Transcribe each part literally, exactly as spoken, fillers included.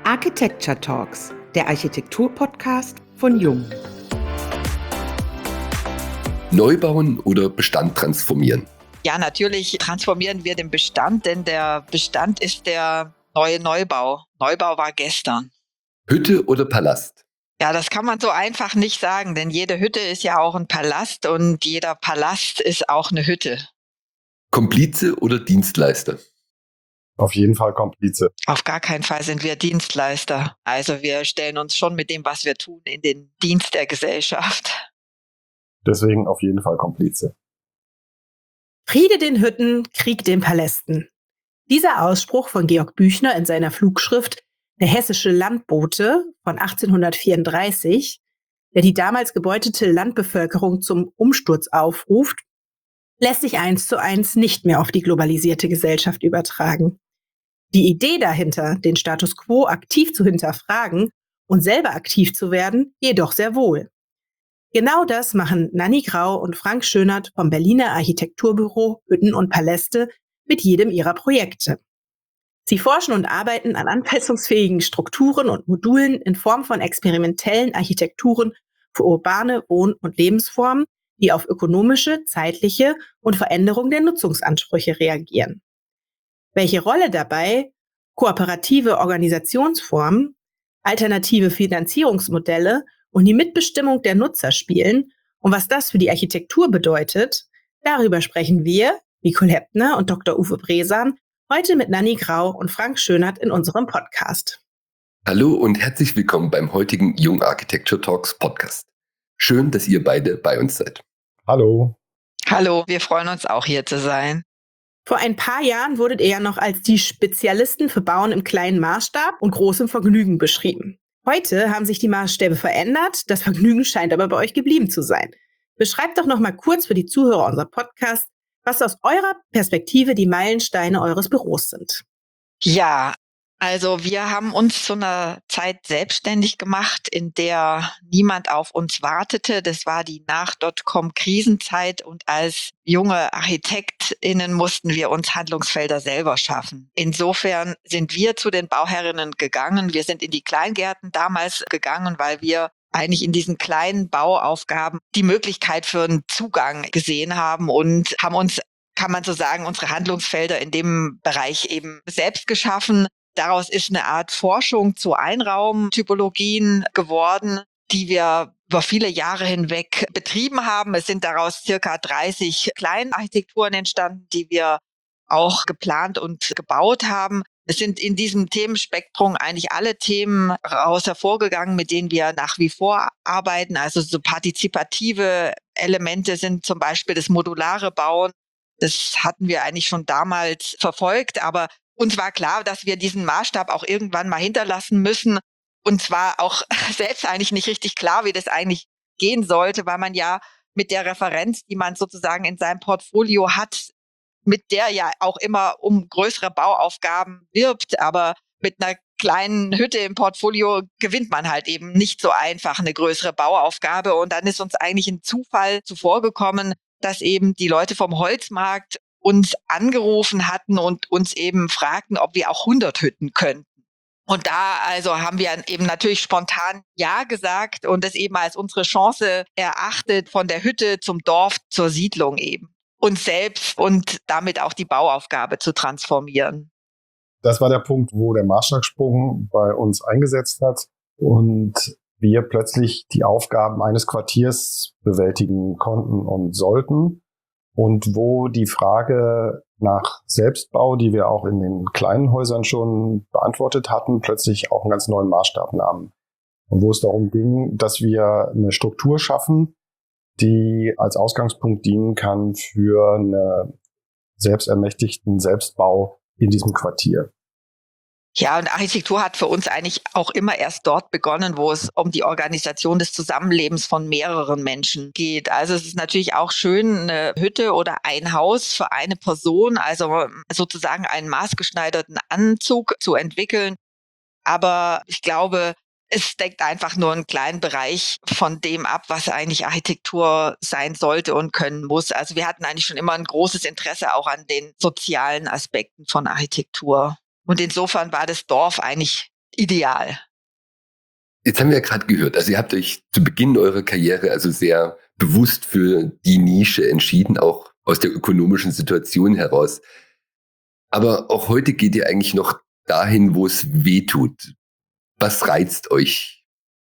Architecture Talks, der Architektur-Podcast von Jung. Neubauen oder Bestand transformieren? Ja, natürlich transformieren wir den Bestand, denn der Bestand ist der neue Neubau. Neubau war gestern. Hütte oder Palast? Ja, das kann man so einfach nicht sagen, denn jede Hütte ist ja auch ein Palast und jeder Palast ist auch eine Hütte. Komplize oder Dienstleister? Auf jeden Fall Komplize. Auf gar keinen Fall sind wir Dienstleister. Also wir stellen uns schon mit dem, was wir tun, in den Dienst der Gesellschaft. Deswegen auf jeden Fall Komplize. Friede den Hütten, Krieg den Palästen. Dieser Ausspruch von Georg Büchner in seiner Flugschrift Der hessische Landbote von achtzehnhundertvierunddreißig, der die damals gebeutete Landbevölkerung zum Umsturz aufruft, lässt sich eins zu eins nicht mehr auf die globalisierte Gesellschaft übertragen. Die Idee dahinter, den Status quo aktiv zu hinterfragen und selber aktiv zu werden, jedoch sehr wohl. Genau das machen Nanni Grau und Frank Schönert vom Berliner Architekturbüro Hütten und Paläste mit jedem ihrer Projekte. Sie forschen und arbeiten an anpassungsfähigen Strukturen und Modulen in Form von experimentellen Architekturen für urbane Wohn- und Lebensformen, die auf ökonomische, zeitliche und Veränderung der Nutzungsansprüche reagieren. Welche Rolle dabei kooperative Organisationsformen, alternative Finanzierungsmodelle und die Mitbestimmung der Nutzer spielen und was das für die Architektur bedeutet, darüber sprechen wir, Nicole Heppner und Doktor Uwe Bresan, heute mit Nanni Grau und Frank Schönert in unserem Podcast. Hallo und herzlich willkommen beim heutigen Jung Architecture Talks Podcast. Schön, dass ihr beide bei uns seid. Hallo. Hallo, wir freuen uns auch hier zu sein. Vor ein paar Jahren wurdet ihr ja noch als die Spezialisten für Bauen im kleinen Maßstab und großem Vergnügen beschrieben. Heute haben sich die Maßstäbe verändert, das Vergnügen scheint aber bei euch geblieben zu sein. Beschreibt doch noch mal kurz für die Zuhörer unserer Podcast, was aus eurer Perspektive die Meilensteine eures Büros sind. Ja, also wir haben uns zu einer Zeit selbstständig gemacht, in der niemand auf uns wartete. Das war die Nach-Dotcom-Krisenzeit und als junge ArchitektInnen mussten wir uns Handlungsfelder selber schaffen. Insofern sind wir zu den Bauherrinnen gegangen. Wir sind in die Kleingärten damals gegangen, weil wir eigentlich in diesen kleinen Bauaufgaben die Möglichkeit für einen Zugang gesehen haben und haben uns, kann man so sagen, unsere Handlungsfelder in dem Bereich eben selbst geschaffen. Daraus ist eine Art Forschung zu Einraumtypologien geworden, die wir über viele Jahre hinweg betrieben haben. Es sind daraus circa dreißig Kleinarchitekturen entstanden, die wir auch geplant und gebaut haben. Es sind in diesem Themenspektrum eigentlich alle Themen raus hervorgegangen, mit denen wir nach wie vor arbeiten. Also so partizipative Elemente sind zum Beispiel das modulare Bauen. Das hatten wir eigentlich schon damals verfolgt, aber uns war klar, dass wir diesen Maßstab auch irgendwann mal hinterlassen müssen. Und zwar auch selbst eigentlich nicht richtig klar, wie das eigentlich gehen sollte, weil man ja mit der Referenz, die man sozusagen in seinem Portfolio hat, mit der ja auch immer um größere Bauaufgaben wirbt, aber mit einer kleinen Hütte im Portfolio gewinnt man halt eben nicht so einfach eine größere Bauaufgabe. Und dann ist uns eigentlich ein Zufall zuvorgekommen, dass eben die Leute vom Holzmarkt uns angerufen hatten und uns eben fragten, ob wir auch hundert Hütten könnten. Und da also haben wir eben natürlich spontan Ja gesagt und das eben als unsere Chance erachtet, von der Hütte zum Dorf zur Siedlung eben. Uns selbst und damit auch die Bauaufgabe zu transformieren. Das war der Punkt, wo der Maßstabssprung bei uns eingesetzt hat und wir plötzlich die Aufgaben eines Quartiers bewältigen konnten und sollten. Und wo die Frage nach Selbstbau, die wir auch in den kleinen Häusern schon beantwortet hatten, plötzlich auch einen ganz neuen Maßstab nahmen. Und wo es darum ging, dass wir eine Struktur schaffen, die als Ausgangspunkt dienen kann für einen selbstermächtigten Selbstbau in diesem Quartier. Ja, und Architektur hat für uns eigentlich auch immer erst dort begonnen, wo es um die Organisation des Zusammenlebens von mehreren Menschen geht. Also es ist natürlich auch schön, eine Hütte oder ein Haus für eine Person, also sozusagen einen maßgeschneiderten Anzug zu entwickeln. Aber ich glaube, es deckt einfach nur einen kleinen Bereich von dem ab, was eigentlich Architektur sein sollte und können muss. Also wir hatten eigentlich schon immer ein großes Interesse auch an den sozialen Aspekten von Architektur. Und insofern war das Dorf eigentlich ideal. Jetzt haben wir ja gerade gehört, also ihr habt euch zu Beginn eurer Karriere also sehr bewusst für die Nische entschieden, auch aus der ökonomischen Situation heraus. Aber auch heute geht ihr eigentlich noch dahin, wo es weh tut. Was reizt euch?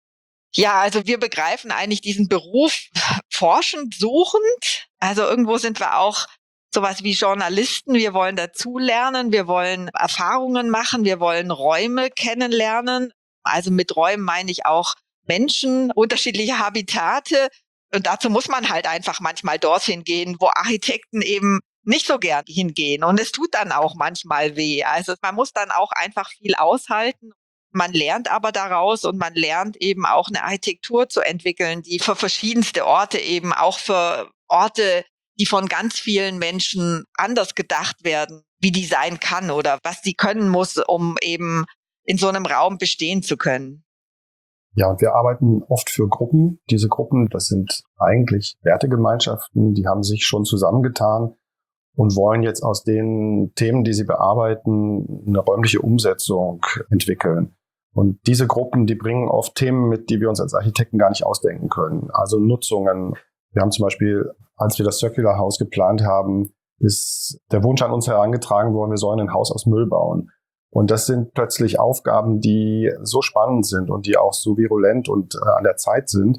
Ja, also wir begreifen eigentlich diesen Beruf forschend, suchend. Also irgendwo sind wir auch sowas wie Journalisten. Wir wollen dazulernen, wir wollen Erfahrungen machen, wir wollen Räume kennenlernen. Also mit Räumen meine ich auch Menschen, unterschiedliche Habitate. Und dazu muss man halt einfach manchmal dorthin gehen, wo Architekten eben nicht so gern hingehen. Und es tut dann auch manchmal weh. Also man muss dann auch einfach viel aushalten. Man lernt aber daraus und man lernt eben auch eine Architektur zu entwickeln, die für verschiedenste Orte eben auch für Orte, die von ganz vielen Menschen anders gedacht werden, wie die sein kann oder was die können muss, um eben in so einem Raum bestehen zu können. Ja, und wir arbeiten oft für Gruppen. Diese Gruppen, das sind eigentlich Wertegemeinschaften, die haben sich schon zusammengetan und wollen jetzt aus den Themen, die sie bearbeiten, eine räumliche Umsetzung entwickeln. Und diese Gruppen, die bringen oft Themen mit, die wir uns als Architekten gar nicht ausdenken können. Also Nutzungen. Wir haben zum Beispiel, als wir das Circular House geplant haben, ist der Wunsch an uns herangetragen worden, wir sollen ein Haus aus Müll bauen. Und das sind plötzlich Aufgaben, die so spannend sind und die auch so virulent und äh, an der Zeit sind,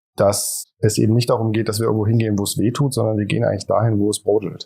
dass es eben nicht darum geht, dass wir irgendwo hingehen, wo es weh tut, sondern wir gehen eigentlich dahin, wo es brodelt.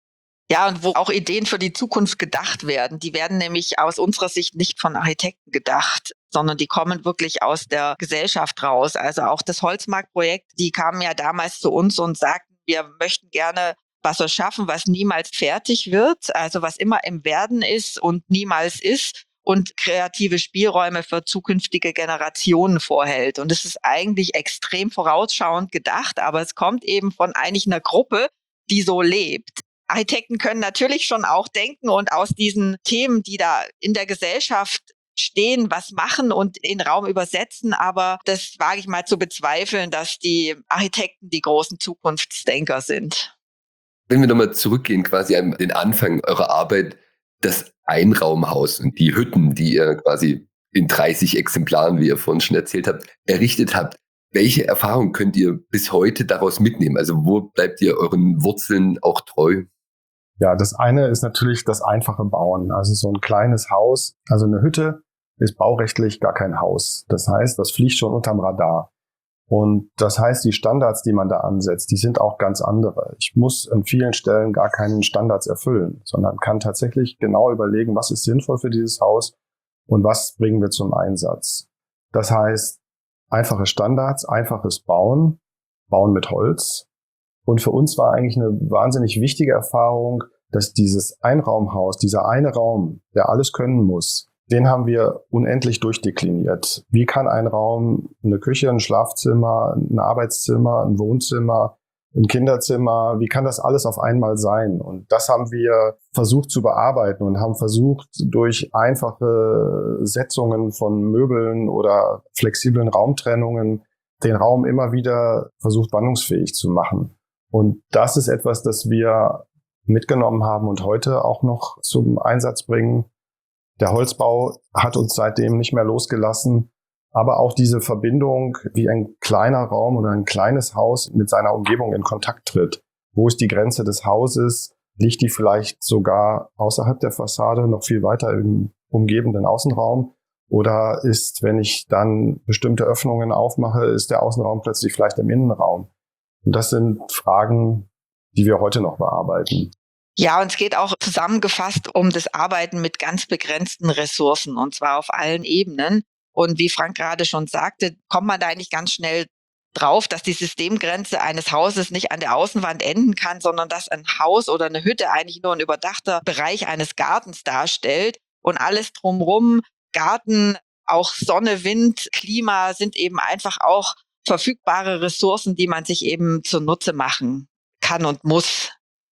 Ja, und wo auch Ideen für die Zukunft gedacht werden. Die werden nämlich aus unserer Sicht nicht von Architekten gedacht, sondern die kommen wirklich aus der Gesellschaft raus. Also auch das Holzmarkt-Projekt, die kamen ja damals zu uns und sagten, wir möchten gerne was erschaffen, was niemals fertig wird, also was immer im Werden ist und niemals ist und kreative Spielräume für zukünftige Generationen vorhält. Und es ist eigentlich extrem vorausschauend gedacht, aber es kommt eben von eigentlich einer Gruppe, die so lebt. Architekten können natürlich schon auch denken und aus diesen Themen, die da in der Gesellschaft stehen, was machen und in Raum übersetzen. Aber das wage ich mal zu bezweifeln, dass die Architekten die großen Zukunftsdenker sind. Wenn wir nochmal zurückgehen quasi an den Anfang eurer Arbeit, das Einraumhaus und die Hütten, die ihr quasi in dreißig Exemplaren, wie ihr vorhin schon erzählt habt, errichtet habt. Welche Erfahrung könnt ihr bis heute daraus mitnehmen? Also wo bleibt ihr euren Wurzeln auch treu? Ja, das eine ist natürlich das einfache Bauen. Also so ein kleines Haus, also eine Hütte ist baurechtlich gar kein Haus. Das heißt, das fliegt schon unterm Radar. Und das heißt, die Standards, die man da ansetzt, die sind auch ganz andere. Ich muss an vielen Stellen gar keinen Standards erfüllen, sondern kann tatsächlich genau überlegen, was ist sinnvoll für dieses Haus und was bringen wir zum Einsatz. Das heißt, einfache Standards, einfaches Bauen, Bauen mit Holz. Und für uns war eigentlich eine wahnsinnig wichtige Erfahrung, dass dieses Einraumhaus, dieser eine Raum, der alles können muss, den haben wir unendlich durchdekliniert. Wie kann ein Raum, eine Küche, ein Schlafzimmer, ein Arbeitszimmer, ein Wohnzimmer, ein Kinderzimmer, wie kann das alles auf einmal sein? Und das haben wir versucht zu bearbeiten und haben versucht, durch einfache Setzungen von Möbeln oder flexiblen Raumtrennungen den Raum immer wieder versucht, wandlungsfähig zu machen. Und das ist etwas, das wir mitgenommen haben und heute auch noch zum Einsatz bringen. Der Holzbau hat uns seitdem nicht mehr losgelassen, aber auch diese Verbindung, wie ein kleiner Raum oder ein kleines Haus mit seiner Umgebung in Kontakt tritt. Wo ist die Grenze des Hauses? Liegt die vielleicht sogar außerhalb der Fassade, noch viel weiter im umgebenden Außenraum? Oder ist, wenn ich dann bestimmte Öffnungen aufmache, ist der Außenraum plötzlich vielleicht im Innenraum? Und das sind Fragen, die wir heute noch bearbeiten. Ja, und es geht auch zusammengefasst um das Arbeiten mit ganz begrenzten Ressourcen, und zwar auf allen Ebenen. Und wie Frank gerade schon sagte, kommt man da eigentlich ganz schnell drauf, dass die Systemgrenze eines Hauses nicht an der Außenwand enden kann, sondern dass ein Haus oder eine Hütte eigentlich nur ein überdachter Bereich eines Gartens darstellt. Und alles drumherum, Garten, auch Sonne, Wind, Klima sind eben einfach auch verfügbare Ressourcen, die man sich eben zunutze machen kann und muss.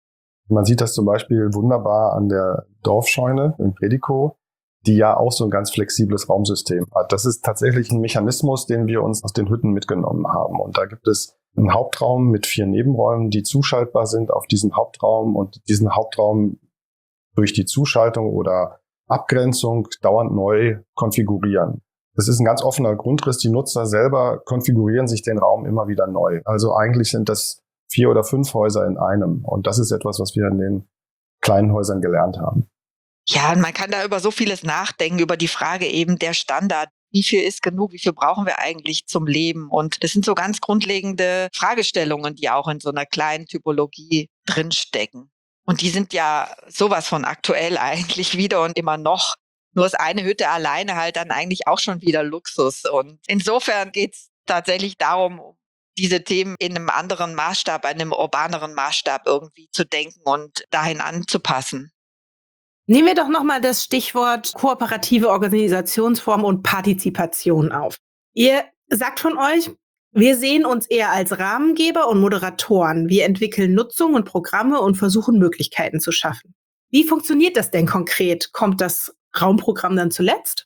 Man sieht das zum Beispiel wunderbar an der Dorfscheune in Predikow, die ja auch so ein ganz flexibles Raumsystem hat. Das ist tatsächlich ein Mechanismus, den wir uns aus den Hütten mitgenommen haben. Und da gibt es einen Hauptraum mit vier Nebenräumen, die zuschaltbar sind auf diesen Hauptraum und diesen Hauptraum durch die Zuschaltung oder Abgrenzung dauernd neu konfigurieren. Das ist ein ganz offener Grundriss. Die Nutzer selber konfigurieren sich den Raum immer wieder neu. Also eigentlich sind das vier oder fünf Häuser in einem. Und das ist etwas, was wir in den kleinen Häusern gelernt haben. Ja, und man kann da über so vieles nachdenken, über die Frage eben der Standard. Wie viel ist genug? Wie viel brauchen wir eigentlich zum Leben? Und das sind so ganz grundlegende Fragestellungen, die auch in so einer kleinen Typologie drinstecken. Und die sind ja sowas von aktuell eigentlich wieder und immer noch. Nur ist eine Hütte alleine halt dann eigentlich auch schon wieder Luxus. Und insofern geht es tatsächlich darum, diese Themen in einem anderen Maßstab, einem urbaneren Maßstab irgendwie zu denken und dahin anzupassen. Nehmen wir doch nochmal das Stichwort kooperative Organisationsform und Partizipation auf. Ihr sagt von euch, wir sehen uns eher als Rahmengeber und Moderatoren. Wir entwickeln Nutzung und Programme und versuchen Möglichkeiten zu schaffen. Wie funktioniert das denn konkret? Kommt das Raumprogramm dann zuletzt?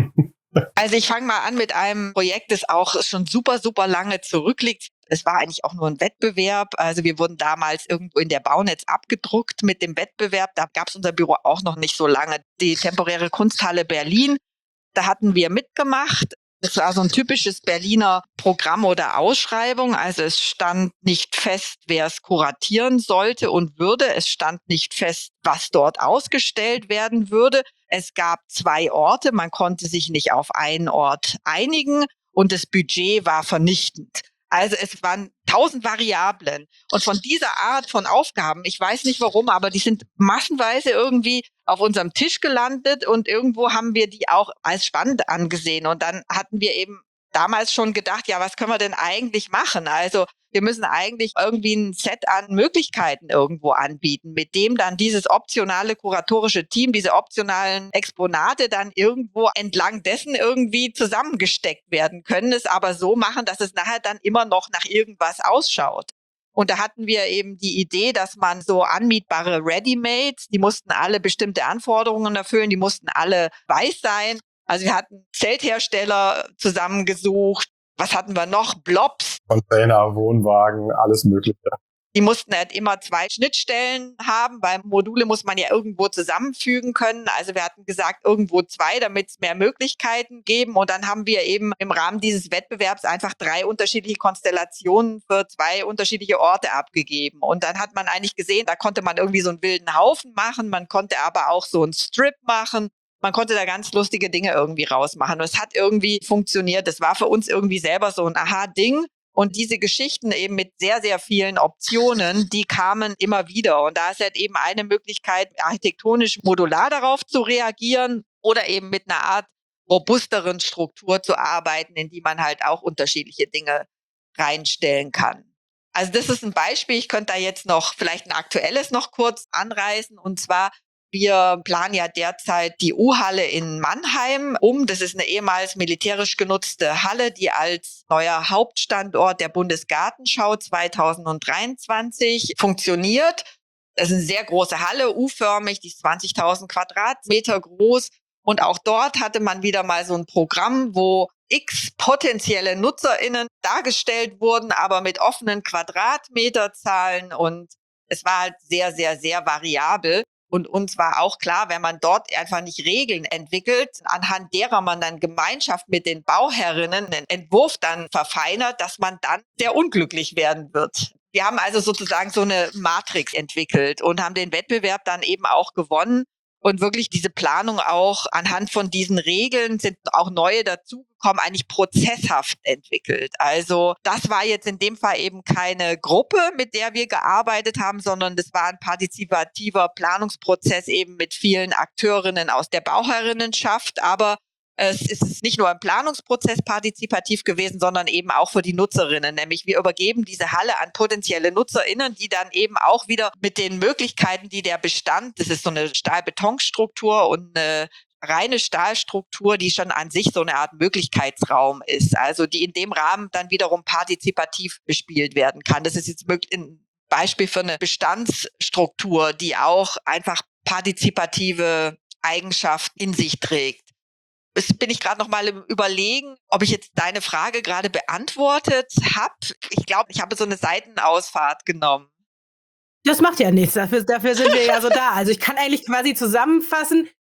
Also ich fange mal an mit einem Projekt, das auch schon super, super lange zurückliegt. Es war eigentlich auch nur ein Wettbewerb. Also wir wurden damals irgendwo in der Baunetz abgedruckt mit dem Wettbewerb. Da gab es unser Büro auch noch nicht so lange. Die temporäre Kunsthalle Berlin, da hatten wir mitgemacht. Das war so ein typisches Berliner Programm oder Ausschreibung. Also es stand nicht fest, wer es kuratieren sollte und würde. Es stand nicht fest, was dort ausgestellt werden würde. Es gab zwei Orte. Man konnte sich nicht auf einen Ort einigen und das Budget war vernichtend. Also es waren tausend Variablen. Und von dieser Art von Aufgaben, ich weiß nicht warum, aber die sind massenweise irgendwie auf unserem Tisch gelandet und irgendwo haben wir die auch als spannend angesehen. Und dann hatten wir eben damals schon gedacht, ja, was können wir denn eigentlich machen? Also wir müssen eigentlich irgendwie ein Set an Möglichkeiten irgendwo anbieten, mit dem dann dieses optionale kuratorische Team, diese optionalen Exponate dann irgendwo entlang dessen irgendwie zusammengesteckt werden können, es aber so machen, dass es nachher dann immer noch nach irgendwas ausschaut. Und da hatten wir eben die Idee, dass man so anmietbare Ready-Mades, die mussten alle bestimmte Anforderungen erfüllen, die mussten alle weiß sein. Also wir hatten Zelthersteller zusammengesucht. Was hatten wir noch? Blobs. Container, Wohnwagen, alles Mögliche. Die mussten halt immer zwei Schnittstellen haben, weil Module muss man ja irgendwo zusammenfügen können. Also wir hatten gesagt, irgendwo zwei, damit es mehr Möglichkeiten geben. Und dann haben wir eben im Rahmen dieses Wettbewerbs einfach drei unterschiedliche Konstellationen für zwei unterschiedliche Orte abgegeben. Und dann hat man eigentlich gesehen, da konnte man irgendwie so einen wilden Haufen machen. Man konnte aber auch so einen Strip machen. Man konnte da ganz lustige Dinge irgendwie rausmachen. Und es hat irgendwie funktioniert. Das war für uns irgendwie selber so ein Aha-Ding. Und diese Geschichten eben mit sehr, sehr vielen Optionen, die kamen immer wieder. Und da ist halt eben eine Möglichkeit, architektonisch modular darauf zu reagieren oder eben mit einer Art robusteren Struktur zu arbeiten, in die man halt auch unterschiedliche Dinge reinstellen kann. Also das ist ein Beispiel. Ich könnte da jetzt noch vielleicht ein aktuelles noch kurz anreißen. Und zwar, wir planen ja derzeit die U-Halle in Mannheim um. Das ist eine ehemals militärisch genutzte Halle, die als neuer Hauptstandort der Bundesgartenschau zwanzig dreiundzwanzig funktioniert. Das ist eine sehr große Halle, U-förmig, die ist zwanzigtausend Quadratmeter groß. Und auch dort hatte man wieder mal so ein Programm, wo x potenzielle NutzerInnen dargestellt wurden, aber mit offenen Quadratmeterzahlen. Und es war halt sehr, sehr, sehr variabel. Und uns war auch klar, wenn man dort einfach nicht Regeln entwickelt, anhand derer man dann Gemeinschaft mit den Bauherrinnen einen Entwurf dann verfeinert, dass man dann sehr unglücklich werden wird. Wir haben also sozusagen so eine Matrix entwickelt und haben den Wettbewerb dann eben auch gewonnen. Und wirklich diese Planung auch anhand von diesen Regeln sind auch neue dazugekommen, eigentlich prozesshaft entwickelt. Also das war jetzt in dem Fall eben keine Gruppe, mit der wir gearbeitet haben, sondern das war ein partizipativer Planungsprozess eben mit vielen Akteurinnen aus der Bauherrinnenschaft. Aber es ist nicht nur im Planungsprozess partizipativ gewesen, sondern eben auch für die Nutzerinnen. Nämlich wir übergeben diese Halle an potenzielle NutzerInnen, die dann eben auch wieder mit den Möglichkeiten, die der Bestand, das ist so eine Stahl-Beton-Struktur und eine reine Stahlstruktur, die schon an sich so eine Art Möglichkeitsraum ist. Also die in dem Rahmen dann wiederum partizipativ bespielt werden kann. Das ist jetzt ein Beispiel für eine Bestandsstruktur, die auch einfach partizipative Eigenschaften in sich trägt. Jetzt bin ich gerade noch mal im Überlegen, ob ich jetzt deine Frage gerade beantwortet habe. Ich glaube, ich habe so eine Seitenausfahrt genommen. Das macht ja nichts, dafür, dafür sind wir ja so da. Also ich kann eigentlich quasi zusammenfassen,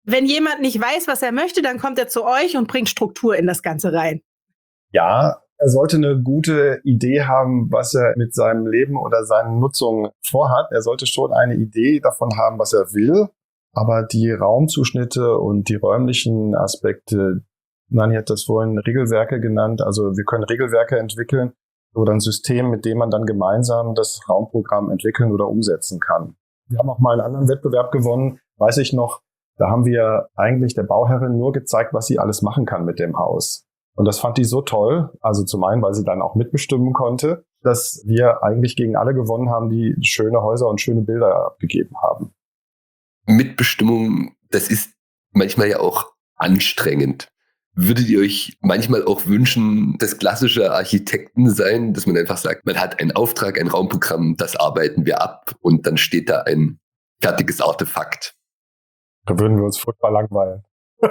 wenn jemand nicht weiß, was er möchte, dann kommt er zu euch und bringt Struktur in das Ganze rein. Ja, er sollte eine gute Idee haben, was er mit seinem Leben oder seinen Nutzungen vorhat. Er sollte schon eine Idee davon haben, was er will. Aber die Raumzuschnitte und die räumlichen Aspekte, Nanni hat das vorhin Regelwerke genannt. Also wir können Regelwerke entwickeln oder ein System, mit dem man dann gemeinsam das Raumprogramm entwickeln oder umsetzen kann. Wir haben auch mal einen anderen Wettbewerb gewonnen, weiß ich noch. Da haben wir eigentlich der Bauherrin nur gezeigt, was sie alles machen kann mit dem Haus. Und das fand die so toll, also zum einen, weil sie dann auch mitbestimmen konnte, dass wir eigentlich gegen alle gewonnen haben, die schöne Häuser und schöne Bilder abgegeben haben. Mitbestimmung, das ist manchmal ja auch anstrengend. Würdet ihr euch manchmal auch wünschen, das klassische Architekten sein, dass man einfach sagt, man hat einen Auftrag, ein Raumprogramm, das arbeiten wir ab und dann steht da ein fertiges Artefakt? Da würden wir uns furchtbar langweilen.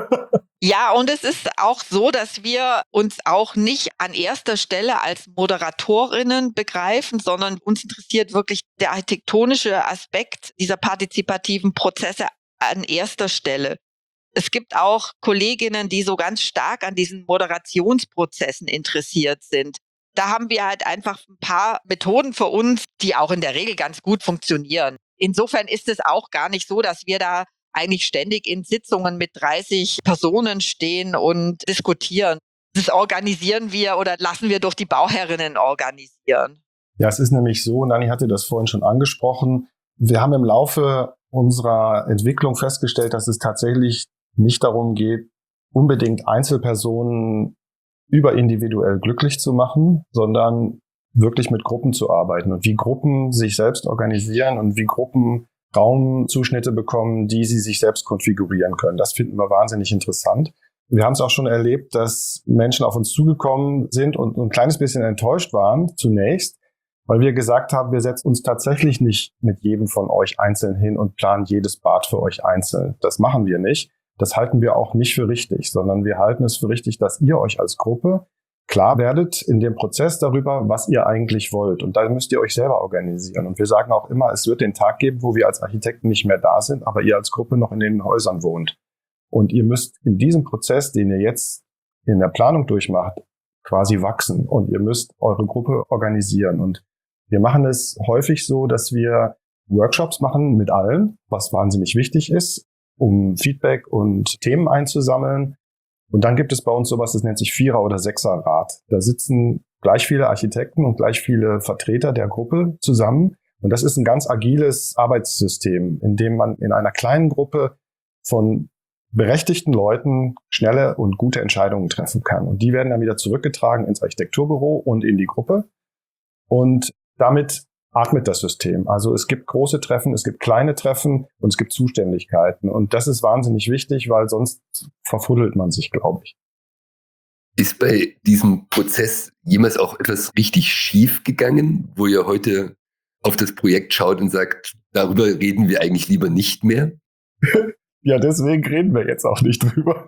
Ja, und es ist auch so, dass wir uns auch nicht an erster Stelle als Moderatorinnen begreifen, sondern uns interessiert wirklich der architektonische Aspekt dieser partizipativen Prozesse an erster Stelle. Es gibt auch Kolleginnen, die so ganz stark an diesen Moderationsprozessen interessiert sind. Da haben wir halt einfach ein paar Methoden für uns, die auch in der Regel ganz gut funktionieren. Insofern ist es auch gar nicht so, dass wir da eigentlich ständig in Sitzungen mit dreißig Personen stehen und diskutieren. Das organisieren wir oder lassen wir durch die Bauherrinnen organisieren. Ja, es ist nämlich so, Nanni hatte das vorhin schon angesprochen, wir haben im Laufe unserer Entwicklung festgestellt, dass es tatsächlich nicht darum geht, unbedingt Einzelpersonen überindividuell glücklich zu machen, sondern wirklich mit Gruppen zu arbeiten und wie Gruppen sich selbst organisieren und wie Gruppen Raumzuschnitte bekommen, die sie sich selbst konfigurieren können. Das finden wir wahnsinnig interessant. Wir haben es auch schon erlebt, dass Menschen auf uns zugekommen sind und ein kleines bisschen enttäuscht waren zunächst, weil wir gesagt haben, wir setzen uns tatsächlich nicht mit jedem von euch einzeln hin und planen jedes Bad für euch einzeln. Das machen wir nicht. Das halten wir auch nicht für richtig, sondern wir halten es für richtig, dass ihr euch als Gruppe klar werdet in dem Prozess darüber, was ihr eigentlich wollt. Und da müsst ihr euch selber organisieren. Und wir sagen auch immer, es wird den Tag geben, wo wir als Architekten nicht mehr da sind, aber ihr als Gruppe noch in den Häusern wohnt. Und ihr müsst in diesem Prozess, den ihr jetzt in der Planung durchmacht, quasi wachsen. Und ihr müsst eure Gruppe organisieren. Und wir machen es häufig so, dass wir Workshops machen mit allen, was wahnsinnig wichtig ist, um Feedback und Themen einzusammeln. Und dann gibt es bei uns sowas, das nennt sich Vierer- oder Sechserrat. Da sitzen gleich viele Architekten und gleich viele Vertreter der Gruppe zusammen. Und das ist ein ganz agiles Arbeitssystem, in dem man in einer kleinen Gruppe von berechtigten Leuten schnelle und gute Entscheidungen treffen kann. Und die werden dann wieder zurückgetragen ins Architekturbüro und in die Gruppe. Und damit atmet das System. Also es gibt große Treffen, es gibt kleine Treffen und es gibt Zuständigkeiten. Und das ist wahnsinnig wichtig, weil sonst verfuddelt man sich, glaube ich. Ist bei diesem Prozess jemals auch etwas richtig schief gegangen, wo ihr heute auf das Projekt schaut und sagt, darüber reden wir eigentlich lieber nicht mehr? Ja, deswegen reden wir jetzt auch nicht drüber.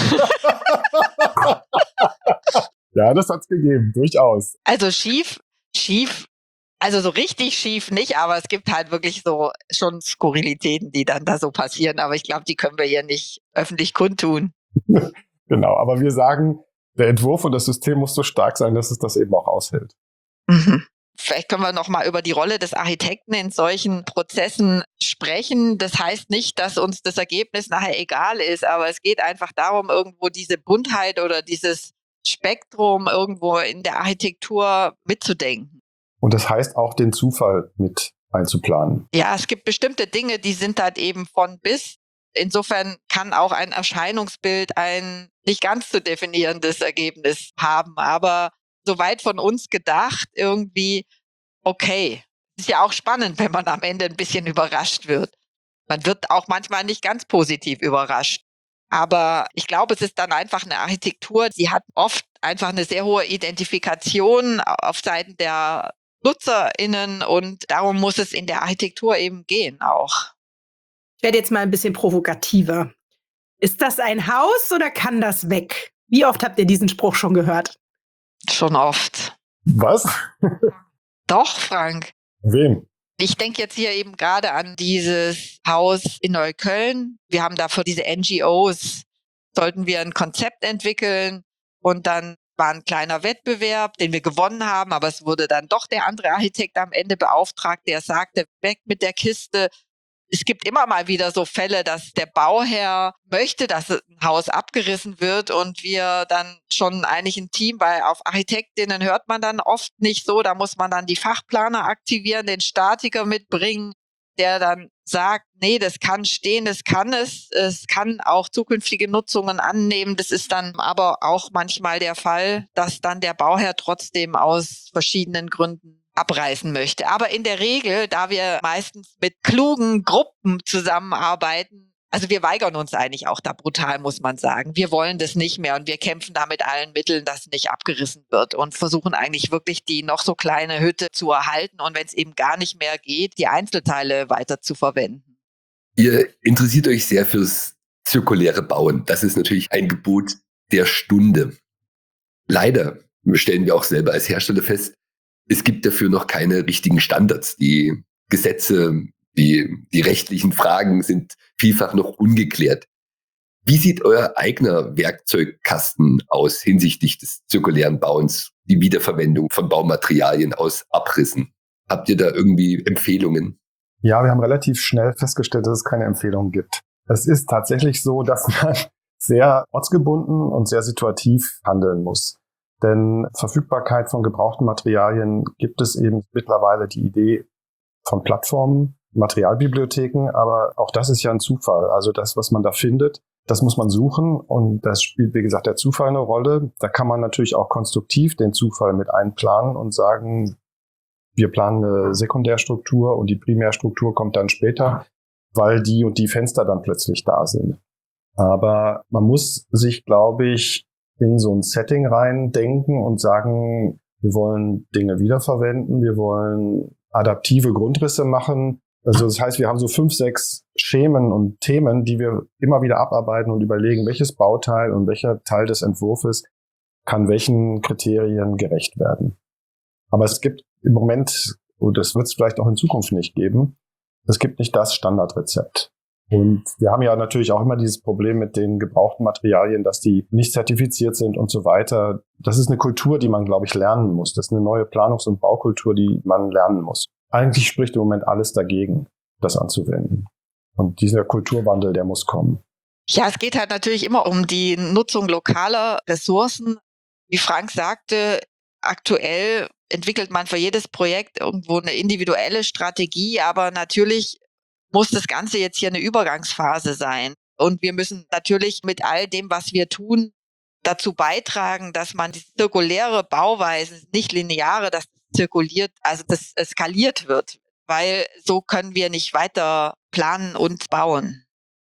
Ja, das hat's gegeben, durchaus. Also schief, schief, also so richtig schief nicht, aber es gibt halt wirklich so schon Skurrilitäten, die dann da so passieren. Aber ich glaube, die können wir hier nicht öffentlich kundtun. Genau, aber wir sagen, der Entwurf und das System muss so stark sein, dass es das eben auch aushält. Mhm. Vielleicht können wir noch mal über die Rolle des Architekten in solchen Prozessen sprechen. Das heißt nicht, dass uns das Ergebnis nachher egal ist, aber es geht einfach darum, irgendwo diese Buntheit oder dieses Spektrum irgendwo in der Architektur mitzudenken. Und das heißt auch, den Zufall mit einzuplanen. Ja, es gibt bestimmte Dinge, die sind halt eben von bis. Insofern kann auch ein Erscheinungsbild ein nicht ganz zu definierendes Ergebnis haben, aber soweit von uns gedacht, irgendwie okay. Ist ja auch spannend, wenn man am Ende ein bisschen überrascht wird. Man wird auch manchmal nicht ganz positiv überrascht. Aber ich glaube, es ist dann einfach eine Architektur, die hat oft einfach eine sehr hohe Identifikation auf Seiten der NutzerInnen und darum muss es in der Architektur eben gehen auch. Ich werde jetzt mal ein bisschen provokativer. Ist das ein Haus oder kann das weg? Wie oft habt ihr diesen Spruch schon gehört? Schon oft. Was? Doch, Frank. Wem? Ich denke jetzt hier eben gerade an dieses Haus in Neukölln. Wir haben dafür diese N G Os, sollten wir ein Konzept entwickeln und dann war ein kleiner Wettbewerb, den wir gewonnen haben, aber es wurde dann doch der andere Architekt am Ende beauftragt, der sagte, weg mit der Kiste. Es gibt immer mal wieder so Fälle, dass der Bauherr möchte, dass ein Haus abgerissen wird und wir dann schon eigentlich ein Team, weil auf Architektinnen hört man dann oft nicht so, da muss man dann die Fachplaner aktivieren, den Statiker mitbringen, der dann sagt, nee, das kann stehen, das kann es, es kann auch zukünftige Nutzungen annehmen. Das ist dann aber auch manchmal der Fall, dass dann der Bauherr trotzdem aus verschiedenen Gründen abreißen möchte. Aber in der Regel, da wir meistens mit klugen Gruppen zusammenarbeiten, also wir weigern uns eigentlich auch da brutal, muss man sagen. Wir wollen das nicht mehr und wir kämpfen da mit allen Mitteln, dass nicht abgerissen wird und versuchen eigentlich wirklich die noch so kleine Hütte zu erhalten und wenn es eben gar nicht mehr geht, die Einzelteile weiter zu verwenden. Ihr interessiert euch sehr fürs zirkuläre Bauen. Das ist natürlich ein Gebot der Stunde. Leider stellen wir auch selber als Hersteller fest, es gibt dafür noch keine richtigen Standards. Die Gesetze, die, die rechtlichen Fragen sind vielfach noch ungeklärt. Wie sieht euer eigener Werkzeugkasten aus hinsichtlich des zirkulären Bauens, die Wiederverwendung von Baumaterialien aus Abrissen? Habt ihr da irgendwie Empfehlungen? Ja, wir haben relativ schnell festgestellt, dass es keine Empfehlungen gibt. Es ist tatsächlich so, dass man sehr ortsgebunden und sehr situativ handeln muss. Denn Verfügbarkeit von gebrauchten Materialien gibt es eben mittlerweile die Idee von Plattformen, Materialbibliotheken, aber auch das ist ja ein Zufall. Also das, was man da findet, das muss man suchen und das spielt, wie gesagt, der Zufall eine Rolle. Da kann man natürlich auch konstruktiv den Zufall mit einplanen und sagen, wir planen eine Sekundärstruktur und die Primärstruktur kommt dann später, weil die und die Fenster dann plötzlich da sind. Aber man muss sich, glaube ich, in so ein Setting rein denken und sagen, wir wollen Dinge wiederverwenden, wir wollen adaptive Grundrisse machen. Also das heißt, wir haben so fünf, sechs Schemen und Themen, die wir immer wieder abarbeiten und überlegen, welches Bauteil und welcher Teil des Entwurfs kann welchen Kriterien gerecht werden. Aber es gibt im Moment, und das wird es vielleicht auch in Zukunft nicht geben, es gibt nicht das Standardrezept. Und wir haben ja natürlich auch immer dieses Problem mit den gebrauchten Materialien, dass die nicht zertifiziert sind und so weiter. Das ist eine Kultur, die man, glaube ich, lernen muss. Das ist eine neue Planungs- und Baukultur, die man lernen muss. Eigentlich spricht im Moment alles dagegen, das anzuwenden. Und dieser Kulturwandel, der muss kommen. Ja, es geht halt natürlich immer um die Nutzung lokaler Ressourcen. Wie Frank sagte, aktuell entwickelt man für jedes Projekt irgendwo eine individuelle Strategie, aber natürlich muss das Ganze jetzt hier eine Übergangsphase sein. Und wir müssen natürlich mit all dem, was wir tun, dazu beitragen, dass man die zirkuläre Bauweise, nicht lineare, dass das zirkuliert, also das skaliert wird. Weil so können wir nicht weiter planen und bauen.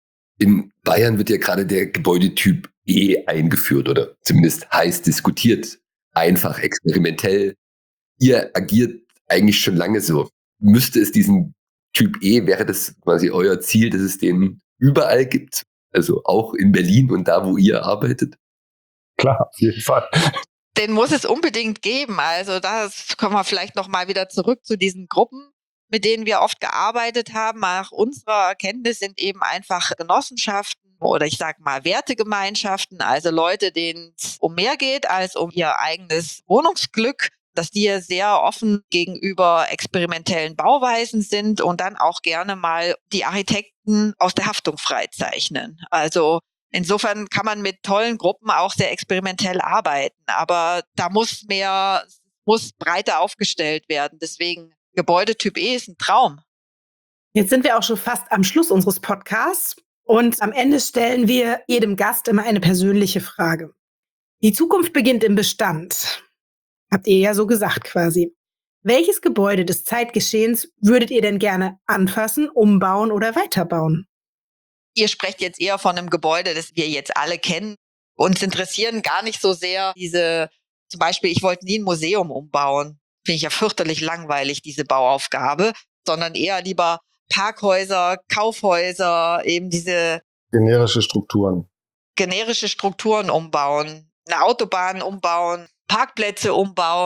In Bayern wird ja gerade der Gebäudetyp E eingeführt oder zumindest heiß diskutiert. Einfach, experimentell. Ihr agiert eigentlich schon lange so. Müsste es diesen Typ E, wäre das quasi euer Ziel, dass es den überall gibt? Also auch in Berlin und da, wo ihr arbeitet? Klar, auf jeden Fall. Den muss es unbedingt geben. Also das kommen wir vielleicht noch mal wieder zurück zu diesen Gruppen, mit denen wir oft gearbeitet haben. Nach unserer Erkenntnis sind eben einfach Genossenschaften oder ich sage mal Wertegemeinschaften, also Leute, denen es um mehr geht als um ihr eigenes Wohnungsglück, dass die sehr offen gegenüber experimentellen Bauweisen sind und dann auch gerne mal die Architekten aus der Haftung freizeichnen. Also insofern kann man mit tollen Gruppen auch sehr experimentell arbeiten, aber da muss mehr, muss breiter aufgestellt werden. Deswegen Gebäudetyp E ist ein Traum. Jetzt sind wir auch schon fast am Schluss unseres Podcasts und am Ende stellen wir jedem Gast immer eine persönliche Frage. Die Zukunft beginnt im Bestand. Habt ihr ja so gesagt quasi. Welches Gebäude des Zeitgeschehens würdet ihr denn gerne anfassen, umbauen oder weiterbauen? Ihr sprecht jetzt eher von einem Gebäude, das wir jetzt alle kennen. Uns interessieren gar nicht so sehr diese, zum Beispiel, ich wollte nie ein Museum umbauen. Finde ich ja fürchterlich langweilig, diese Bauaufgabe, sondern eher lieber Parkhäuser, Kaufhäuser, eben diese Generische Strukturen. generische Strukturen umbauen, eine Autobahn umbauen, Parkplätze umbauen,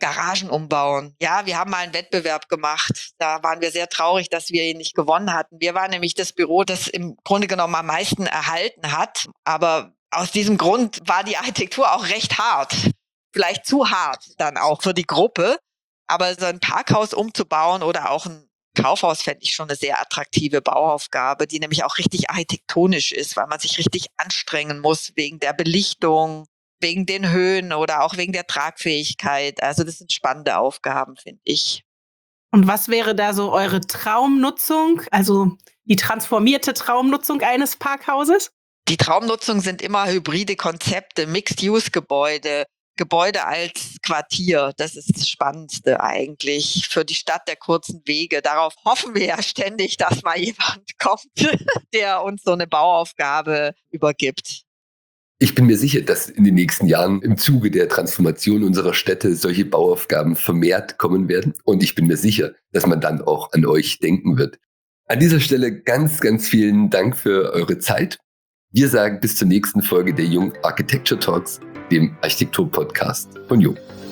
Garagen umbauen. Ja, wir haben mal einen Wettbewerb gemacht. Da waren wir sehr traurig, dass wir ihn nicht gewonnen hatten. Wir waren nämlich das Büro, das im Grunde genommen am meisten erhalten hat. Aber aus diesem Grund war die Architektur auch recht hart. Vielleicht zu hart dann auch für die Gruppe. Aber so ein Parkhaus umzubauen oder auch ein Kaufhaus fände ich schon eine sehr attraktive Bauaufgabe, die nämlich auch richtig architektonisch ist, weil man sich richtig anstrengen muss wegen der Belichtung, wegen den Höhen oder auch wegen der Tragfähigkeit. Also das sind spannende Aufgaben, finde ich. Und was wäre da so eure Traumnutzung, also die transformierte Traumnutzung eines Parkhauses? Die Traumnutzung sind immer hybride Konzepte, Mixed-Use-Gebäude, Gebäude als Quartier. Das ist das Spannendste eigentlich für die Stadt der kurzen Wege. Darauf hoffen wir ja ständig, dass mal jemand kommt, der uns so eine Bauaufgabe übergibt. Ich bin mir sicher, dass in den nächsten Jahren im Zuge der Transformation unserer Städte solche Bauaufgaben vermehrt kommen werden. Und ich bin mir sicher, dass man dann auch an euch denken wird. An dieser Stelle ganz, ganz vielen Dank für eure Zeit. Wir sagen bis zur nächsten Folge der Jung Architecture Talks, dem Architektur-Podcast von Jung.